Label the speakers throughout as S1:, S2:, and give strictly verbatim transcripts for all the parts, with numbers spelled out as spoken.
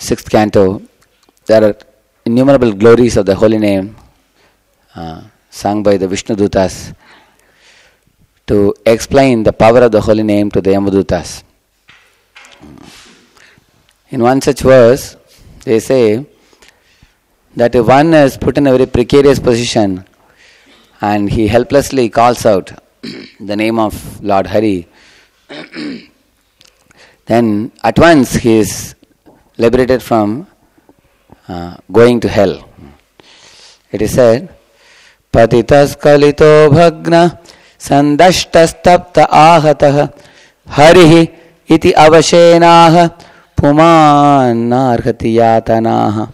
S1: sixth canto, there are innumerable glories of the holy name uh, sung by the Vishnu Dutas to explain the power of the holy name to the Yamadutas. In one such verse, they say that if one is put in a very precarious position and he helplessly calls out the name of Lord Hari, then at once he is liberated from uh, going to hell. It is said, Patitas kalito bhagna sandashtastapta ahatah harihi iti avashenaha puman narhati yatanaha.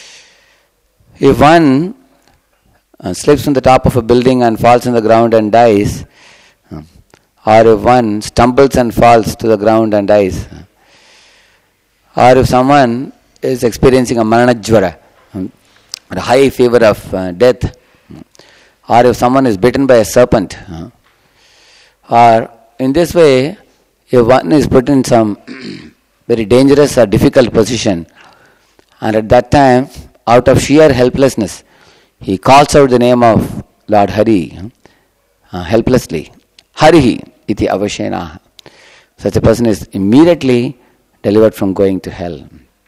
S1: If one uh, slips from the top of a building and falls on the ground and dies, uh, or if one stumbles and falls to the ground and dies, uh, or if someone is experiencing a maranajvara, um, a high fever of uh, death, or if someone is bitten by a serpent, uh, or in this way, if one is put in some very dangerous or difficult position, and at that time, out of sheer helplessness, he calls out the name of Lord Hari uh, helplessly. Harihi iti avashenaha. Such a person is immediately delivered from going to hell.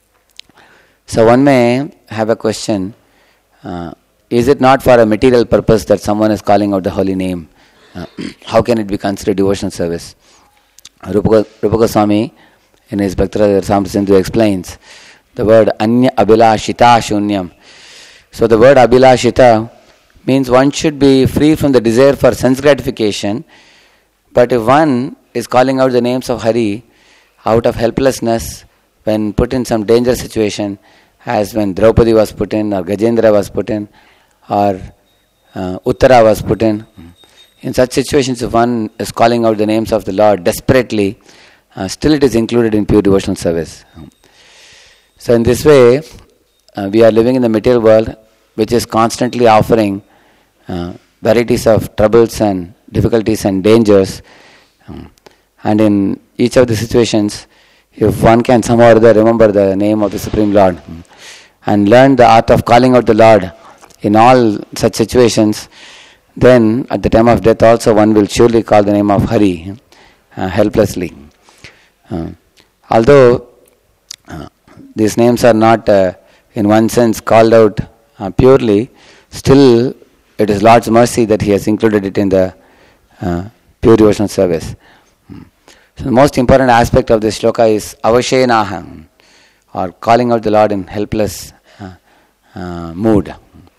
S1: So one may have a question, uh, is it not for a material purpose that someone is calling out the holy name? Uh, how can it be considered devotional service? Rupa, Rupa Goswami in his Bhakti Rasamrita Sindhu explains the word Anya Abhilashita Shunyam. So the word Abhilashita means one should be free from the desire for sense gratification, but if one is calling out the names of Hari out of helplessness when put in some dangerous situation, as when Draupadi was put in, or Gajendra was put in, or uh, Uttara was put in, in such situations if one is calling out the names of the Lord desperately, uh, still it is included in pure devotional service. So in this way, uh, we are living in the material world which is constantly offering uh, varieties of troubles and difficulties and dangers. Um, and in each of the situations, if one can somehow or other remember the name of the Supreme Lord um, and learn the art of calling out the Lord in all such situations, then at the time of death also one will surely call the name of Hari uh, helplessly. Uh, although uh, these names are not uh, in one sense called out uh, purely, still it is Lord's mercy that He has included it in the uh, pure devotional service. So the most important aspect of this shloka is avashenaha, or calling out the Lord in helpless uh, uh, mood.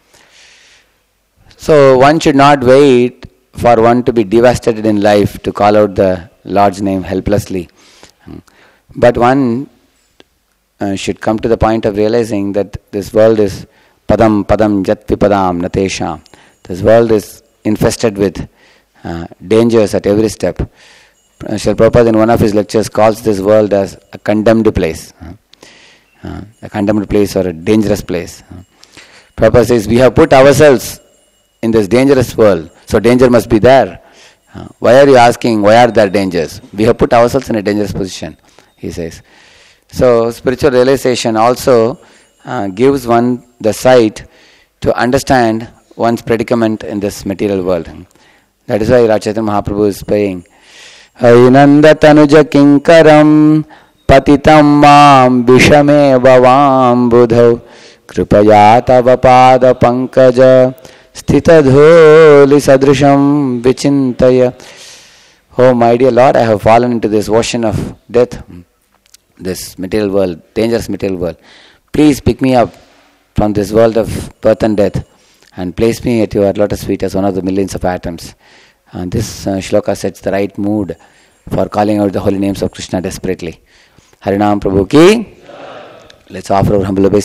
S1: So one should not wait for one to be devastated in life to call out the Lord's name helplessly. But one uh, should come to the point of realizing that this world is padam padam jat vipadam natesham. This world is infested with uh, dangers at every step. Srila Prabhupada in one of his lectures calls this world as a condemned place. Uh, a condemned place or a dangerous place. Uh, Prabhupada says, we have put ourselves in this dangerous world, so danger must be there. Uh, why are you asking, why are there dangers? We have put ourselves in a dangerous position, he says. So spiritual realization also uh, gives one the sight to understand one's predicament in this material world. That is why Chaitanya Mahaprabhu is praying, Ainanda tanuja kinkaram patitam mam vishame bhavam budhav kripaya tava pada pankaja sthita dholi sadrisham vichintaya. Oh my dear Lord, I have fallen into this ocean of death, this material world, dangerous material world. Please pick me up from this world of birth and death and place me at your lotus feet as one of the millions of atoms. And this uh, shloka sets the right mood for calling out the holy names of Krishna desperately. Harinam Prabhu ki. Let's offer our humble obeisance.